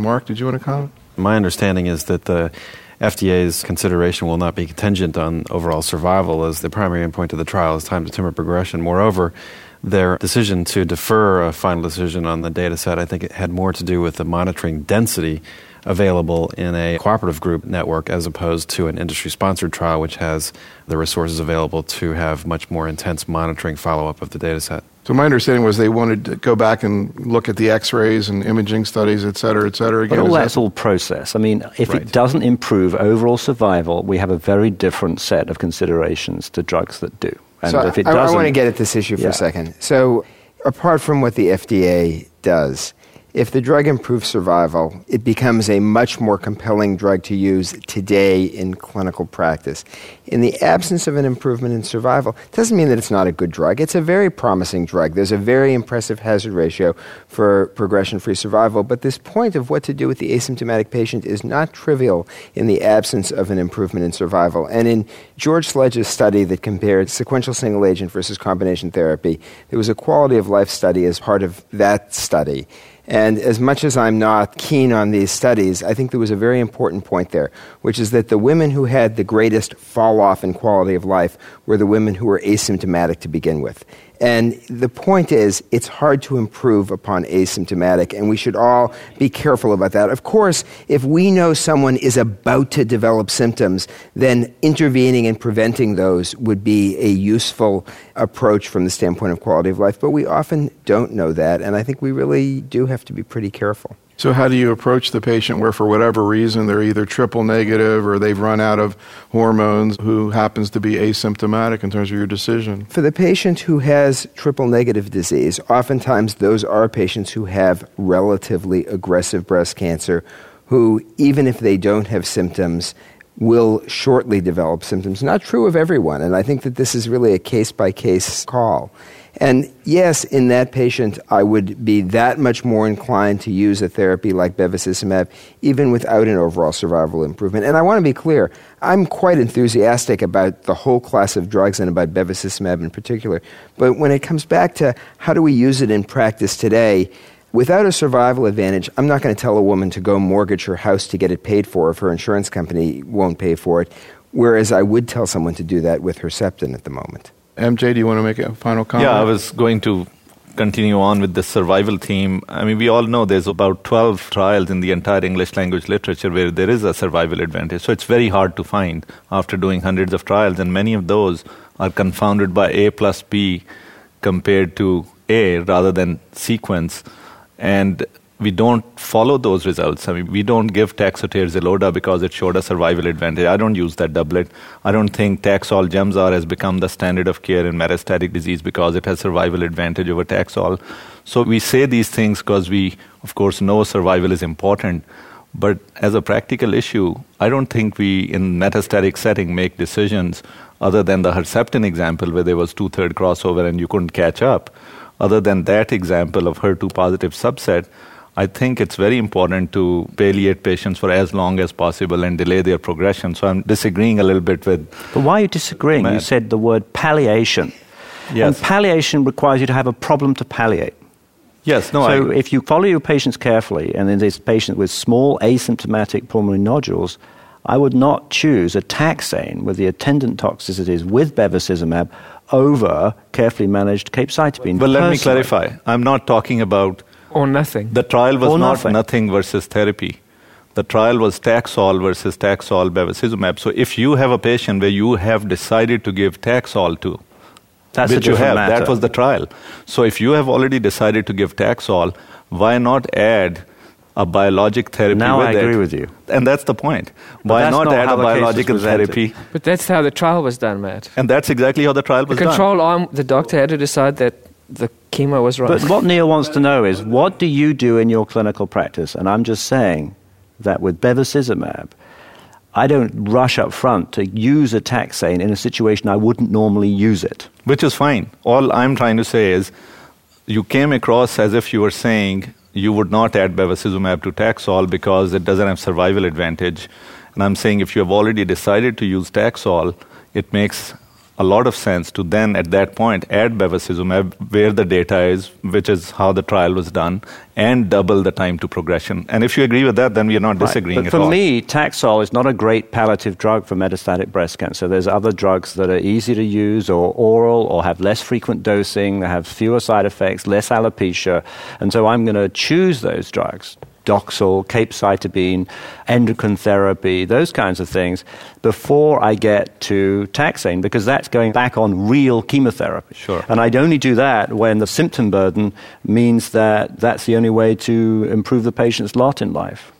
Mark, did you want to comment? My understanding is that the FDA's consideration will not be contingent on overall survival, as the primary endpoint of the trial is time to tumor progression. Moreover, their decision to defer a final decision on the data set, I think it had more to do with the monitoring density available in a cooperative group network as opposed to an industry-sponsored trial, which has the resources available to have much more intense monitoring follow-up of the data set. So my understanding was they wanted to go back and look at the x-rays and imaging studies, et cetera, et cetera. Again, but that's all process. I mean, if it doesn't improve overall survival, we have a very different set of considerations to drugs that do. And so if it doesn't, I want to get at this issue for a second. So apart from what the FDA does, if the drug improves survival, it becomes a much more compelling drug to use today in clinical practice. In the absence of an improvement in survival, it doesn't mean that it's not a good drug. It's a very promising drug. There's a very impressive hazard ratio for progression-free survival, but this point of what to do with the asymptomatic patient is not trivial in the absence of an improvement in survival. And in George Sledge's study that compared sequential single agent versus combination therapy, there was a quality of life study as part of that study. And as much as I'm not keen on these studies, I think there was a very important point there, which is that the women who had the greatest fall-off in quality of life were the women who were asymptomatic to begin with. And the point is, it's hard to improve upon asymptomatic, and we should all be careful about that. Of course, if we know someone is about to develop symptoms, then intervening and preventing those would be a useful approach from the standpoint of quality of life. But we often don't know that, and I think we really do have to be pretty careful. So how do you approach the patient where, for whatever reason, they're either triple negative or they've run out of hormones, who happens to be asymptomatic in terms of your decision? For the patient who has triple negative disease, oftentimes those are patients who have relatively aggressive breast cancer, who, even if they don't have symptoms, will shortly develop symptoms. Not true of everyone, and I think that this is really a case-by-case call. And yes, in that patient, I would be that much more inclined to use a therapy like bevacizumab, even without an overall survival improvement. And I want to be clear, I'm quite enthusiastic about the whole class of drugs and about bevacizumab in particular. But when it comes back to how do we use it in practice today, without a survival advantage, I'm not going to tell a woman to go mortgage her house to get it paid for if her insurance company won't pay for it, whereas I would tell someone to do that with Herceptin at the moment. MJ, do you want to make a final comment? Yeah, I was going to continue on with the survival theme. I mean, we all know there's about 12 trials in the entire English language literature where there is a survival advantage. So it's very hard to find after doing hundreds of trials, and many of those are confounded by A plus B compared to A rather than sequence. And we don't follow those results. I mean, we don't give Taxotere Xeloda because it showed a survival advantage. I don't use that doublet. I don't think Taxol Gemzar has become the standard of care in metastatic disease because it has survival advantage over Taxol. So we say these things because we, of course, know survival is important. But as a practical issue, I don't think we, in metastatic setting, make decisions other than the Herceptin example where there was 2/3 crossover and you couldn't catch up. Other than that example of HER2-positive subset, I think it's very important to palliate patients for as long as possible and delay their progression. So I'm disagreeing a little bit with... But why are you disagreeing? You said the word palliation. Yes. And palliation requires you to have a problem to palliate. Yes, no, So if you follow your patients carefully, and in this patient with small asymptomatic pulmonary nodules, I would not choose a taxane with the attendant toxicities with bevacizumab over carefully managed capecitabine. Well, let me clarify. I'm not talking about... Or nothing. The trial was not nothing versus therapy. The trial was Taxol versus Taxol bevacizumab. So if you have a patient where you have decided to give Taxol to, that's a different matter. That was the trial. So if you have already decided to give Taxol, why not add a biologic therapy now with it? Now I agree with you. And that's the point. Why not add a biological therapy? But that's how the trial was done, Matt. And that's exactly how the trial was done. The control arm, the doctor had to decide that the chemo was right. But what Neil wants to know is, what do you do in your clinical practice? And I'm just saying that with bevacizumab, I don't rush up front to use a taxane in a situation I wouldn't normally use it. Which is fine. All I'm trying to say is, you came across as if you were saying you would not add bevacizumab to Taxol because it doesn't have survival advantage. And I'm saying if you have already decided to use Taxol, it makes a lot of sense to then, at that point, add bevacizumab where the data is, which is how the trial was done, and double the time to progression. And if you agree with that, then we are not disagreeing at all. But for me, Taxol is not a great palliative drug for metastatic breast cancer. There's other drugs that are easy to use or oral or have less frequent dosing, have fewer side effects, less alopecia. And so I'm going to choose those drugs. Doxil, capecitabine, endocrine therapy, those kinds of things, before I get to taxane, because that's going back on real chemotherapy. Sure. And I'd only do that when the symptom burden means that that's the only way to improve the patient's lot in life.